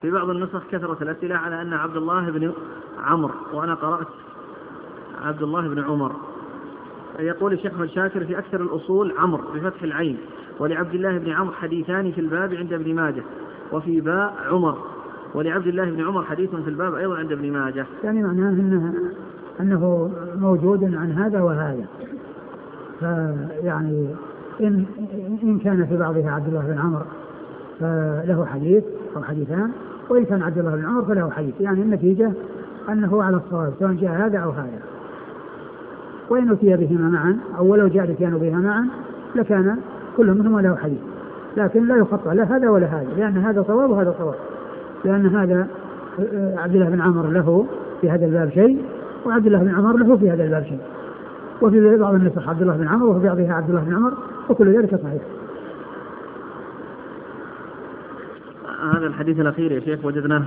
في بعض النسخ كثرة الأسئلة على أن عبد الله بن عمرو، وأنا قرأت عبد الله بن عمر. يقول الشيخ أحمد شاكر: في أكثر الأصول عمرو بفتح العين، ولعبد الله بن عمرو حديثان في الباب عند ابن ماجه، وفي باء عمر، ولعبد الله بن عمر حديث في الباب أيضا عند ابن ماجه. يعني معناه أنه موجود عن هذا وهذا، فيعني إن كان في بعضها عبد الله بن عمرو فله حديث أو حديثان، وإن كان عبد الله بن عمر فله حديث، يعني النتيجة أنه على الصواب سواء جاء هذا أو هذا. وإن أتي بهما معا أو ولو جاء الاتيان بهما معا لكان كل منهما له حديث، لكن لا يخطأ لا هذا ولا هذا، لأن هذا صواب وهذا صواب، لأن هذا عبد الله بن عمر له في هذا الباب شيء، وعبد الله بن عمر له في هذا الباب شيء، وفي بعض النسخ عبد الله بن عمر وفي بعضها عبد الله بن عمر، وكل ذلك صحيح. هذا الحديث الأخير يا شيخ وجدناه